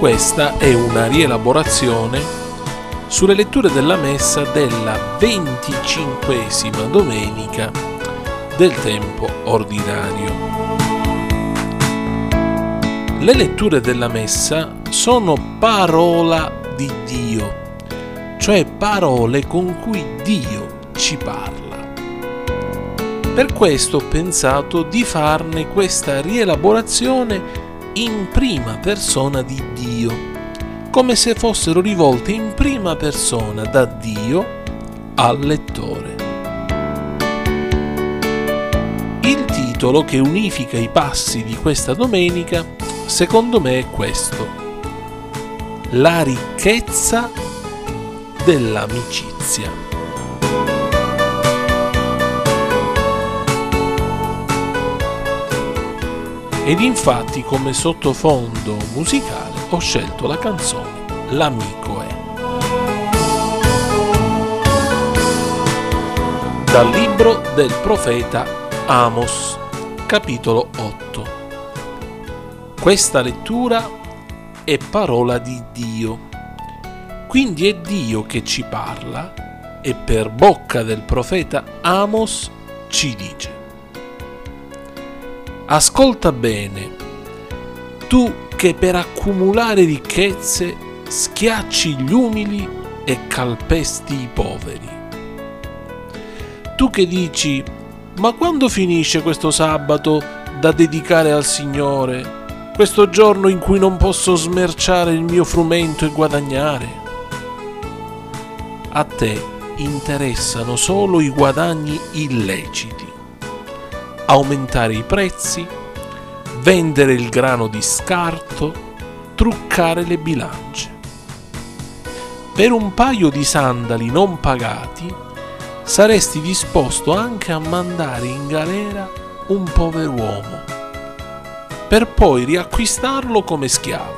Questa è una rielaborazione sulle letture della Messa della 25esima domenica del tempo ordinario. Le letture della Messa sono parola di Dio, cioè parole con cui Dio ci parla. Per questo ho pensato di farne questa rielaborazione in prima persona di Dio, come se fossero rivolte in prima persona da Dio al lettore. Il titolo che unifica i passi di questa domenica, secondo me, è questo: la ricchezza dell'amicizia. Ed infatti come sottofondo musicale ho scelto la canzone L'amico è, dal libro del profeta Amos, capitolo 8. Questa lettura è parola di Dio, quindi è Dio che ci parla e per bocca del profeta Amos ci dice: ascolta bene, tu che per accumulare ricchezze schiacci gli umili e calpesti i poveri. Tu che dici: ma quando finisce questo sabato da dedicare al Signore, questo giorno in cui non posso smerciare il mio frumento e guadagnare? A te interessano solo i guadagni illeciti, aumentare i prezzi, vendere il grano di scarto, truccare le bilance. Per un paio di sandali non pagati saresti disposto anche a mandare in galera un pover'uomo, per poi riacquistarlo come schiavo.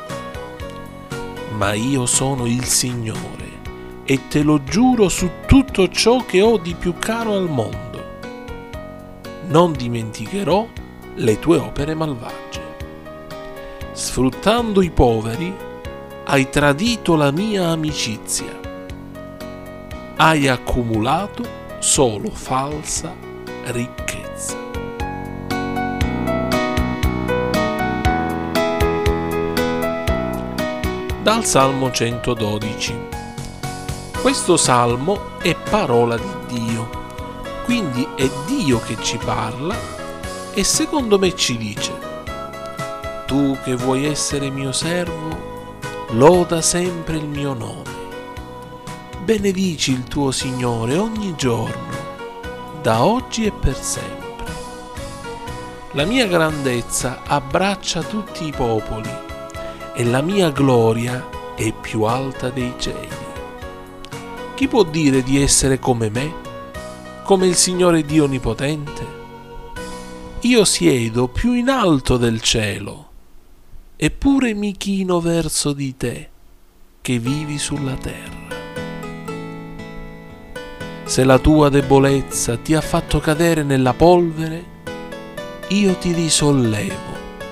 Ma io sono il Signore e te lo giuro su tutto ciò che ho di più caro al mondo: non dimenticherò le tue opere malvagie. Sfruttando i poveri hai tradito la mia amicizia. Hai accumulato solo falsa ricchezza. Dal Salmo 112. Questo salmo è parola di Dio, quindi è Dio che ci parla e secondo me ci dice: tu che vuoi essere mio servo, loda sempre il mio nome. Benedici il tuo Signore ogni giorno, da oggi e per sempre. La mia grandezza abbraccia tutti i popoli e la mia gloria è più alta dei cieli. Chi può dire di essere come me, come il Signore Dio Onnipotente? Io siedo più in alto del cielo, eppure mi chino verso di te, che vivi sulla terra. Se la tua debolezza ti ha fatto cadere nella polvere, io ti risollevo.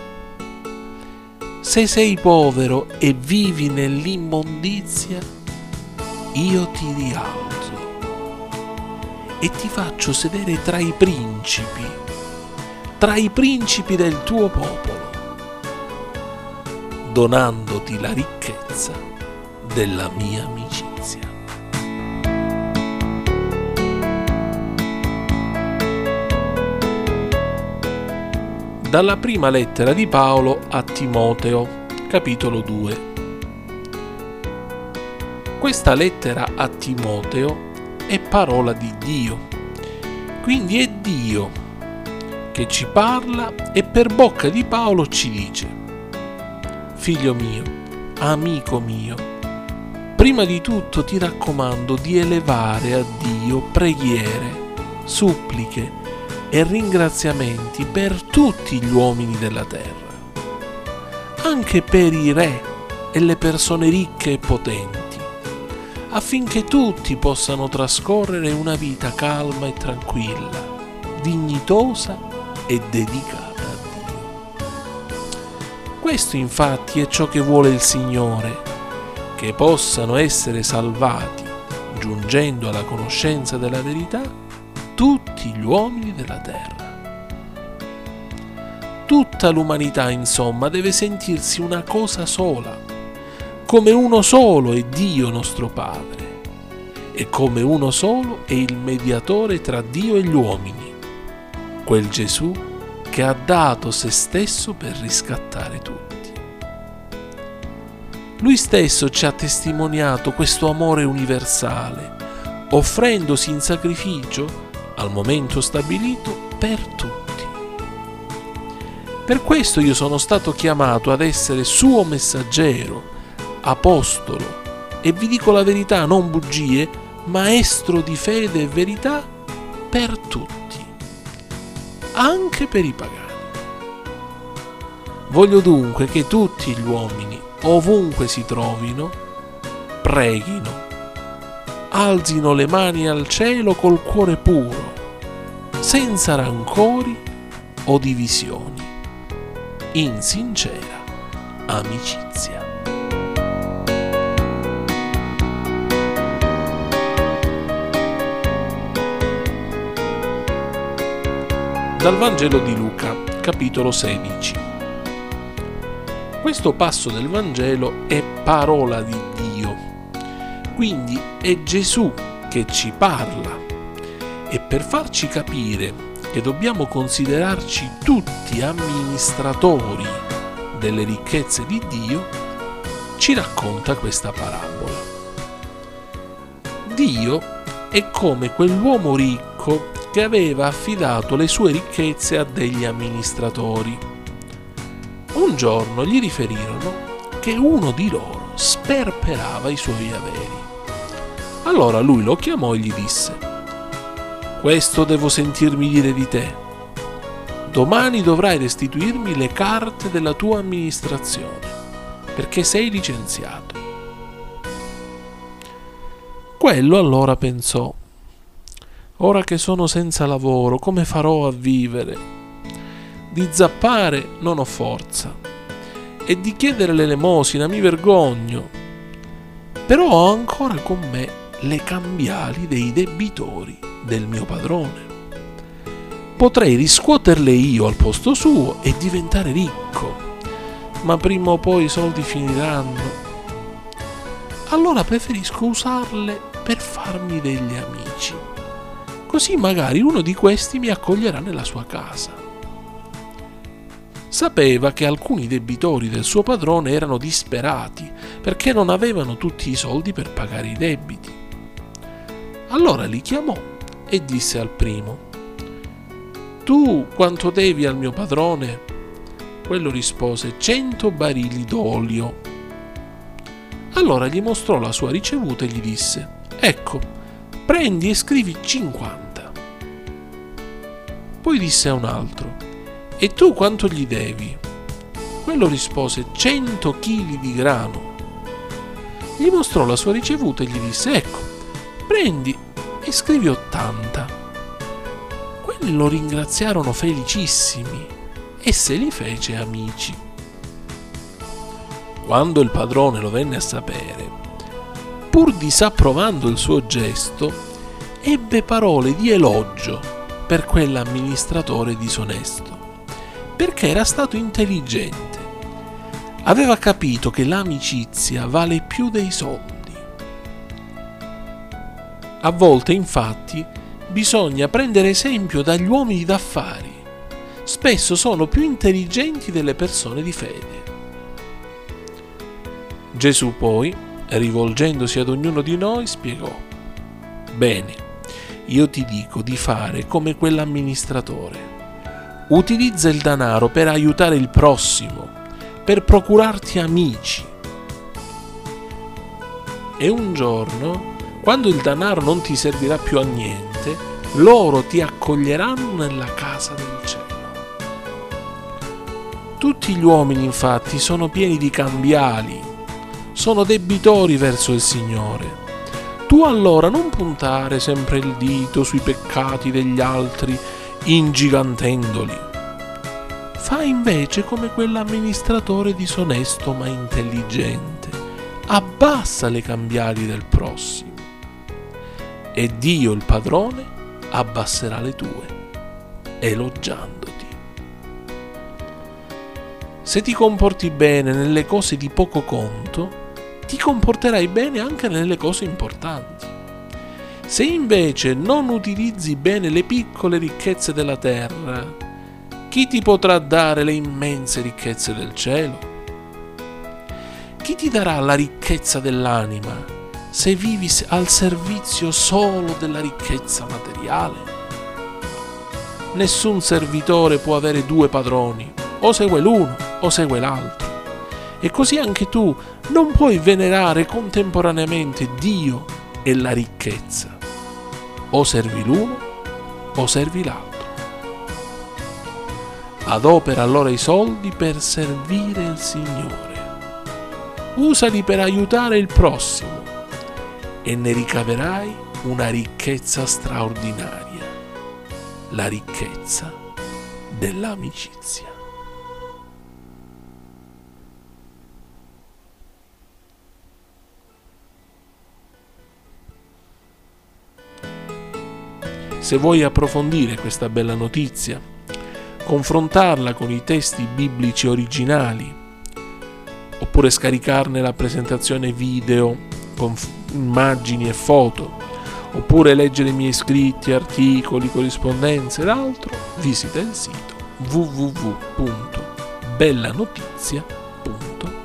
Se sei povero e vivi nell'immondizia, io ti rialzo e ti faccio sedere tra i principi del tuo popolo, donandoti la ricchezza della mia amicizia. Dalla prima lettera di Paolo a Timoteo, capitolo 2. Questa lettera a Timoteo è parola di Dio, quindi è Dio che ci parla e per bocca di Paolo ci dice: figlio mio, amico mio, prima di tutto ti raccomando di elevare a Dio preghiere, suppliche e ringraziamenti per tutti gli uomini della terra, anche per i re e le persone ricche e potenti, affinché tutti possano trascorrere una vita calma e tranquilla, dignitosa e dedicata a Dio. Questo infatti è ciò che vuole il Signore, che possano essere salvati, giungendo alla conoscenza della verità, tutti gli uomini della terra. Tutta l'umanità, insomma, deve sentirsi una cosa sola, come uno solo è Dio nostro Padre, e come uno solo è il mediatore tra Dio e gli uomini, quel Gesù che ha dato se stesso per riscattare tutti. Lui stesso ci ha testimoniato questo amore universale, offrendosi in sacrificio al momento stabilito per tutti. Per questo io sono stato chiamato ad essere suo messaggero, apostolo, e vi dico la verità, non bugie, maestro di fede e verità per tutti, anche per i pagani. Voglio dunque che tutti gli uomini, ovunque si trovino, preghino, alzino le mani al cielo col cuore puro, senza rancori o divisioni, in sincera amicizia. Dal Vangelo di Luca, capitolo 16. Questo passo del Vangelo è parola di Dio, quindi è Gesù che ci parla, e per farci capire che dobbiamo considerarci tutti amministratori delle ricchezze di Dio, ci racconta questa parabola. Dio è come quell'uomo ricco che aveva affidato le sue ricchezze a degli amministratori. Un giorno gli riferirono che uno di loro sperperava i suoi averi. Allora lui lo chiamò e gli disse: «Questo devo sentirmi dire di te. Domani dovrai restituirmi le carte della tua amministrazione, perché sei licenziato». Quello allora pensò: «Ora che sono senza lavoro, come farò a vivere? Di zappare non ho forza e di chiedere l'elemosina mi vergogno. Però ho ancora con me le cambiali dei debitori del mio padrone. Potrei riscuoterle io al posto suo e diventare ricco, ma prima o poi i soldi finiranno. Allora preferisco usarle per farmi degli amici. Così magari uno di questi mi accoglierà nella sua casa». Sapeva che alcuni debitori del suo padrone erano disperati perché non avevano tutti i soldi per pagare i debiti. Allora li chiamò e disse al primo: «Tu quanto devi al mio padrone?» Quello rispose: 100 barili d'olio. Allora gli mostrò la sua ricevuta e gli disse: «Ecco, prendi e scrivi 50. Poi disse a un altro: «E tu quanto gli devi?» Quello rispose: 100 chili di grano. Gli mostrò la sua ricevuta e gli disse: «Ecco, prendi e scrivi 80. Quelli lo ringraziarono felicissimi e se li fece amici. Quando il padrone lo venne a sapere, pur disapprovando il suo gesto, ebbe parole di elogio per quell'amministratore disonesto, perché era stato intelligente. Aveva capito che l'amicizia vale più dei soldi. A volte, infatti, bisogna prendere esempio dagli uomini d'affari. Spesso sono più intelligenti delle persone di fede. Gesù poi, rivolgendosi ad ognuno di noi, spiegò: «Bene, io ti dico di fare come quell'amministratore. Utilizza il denaro per aiutare il prossimo, per procurarti amici. E un giorno, quando il denaro non ti servirà più a niente, loro ti accoglieranno nella casa del cielo». Tutti gli uomini, infatti, sono pieni di cambiali, sono debitori verso il Signore. Tu allora non puntare sempre il dito sui peccati degli altri, ingigantendoli. fa invece come quell'amministratore disonesto ma intelligente. Abbassa le cambiali del prossimo e Dio il padrone abbasserà le tue, elogiandoti. Se ti comporti bene nelle cose di poco conto, ti comporterai bene anche nelle cose importanti. Se invece non utilizzi bene le piccole ricchezze della terra, chi ti potrà dare le immense ricchezze del cielo? Chi ti darà la ricchezza dell'anima se vivi al servizio solo della ricchezza materiale? Nessun servitore può avere due padroni, o segue l'uno o segue l'altro. E così anche tu non puoi venerare contemporaneamente Dio e la ricchezza. O servi l'uno o servi l'altro. Adopera allora i soldi per servire il Signore. Usali per aiutare il prossimo e ne ricaverai una ricchezza straordinaria, la ricchezza dell'amicizia. Se vuoi approfondire questa bella notizia, confrontarla con i testi biblici originali, oppure scaricarne la presentazione video con immagini e foto, oppure leggere i miei scritti, articoli, corrispondenze ed altro, visita il sito www.bellanotizia.it.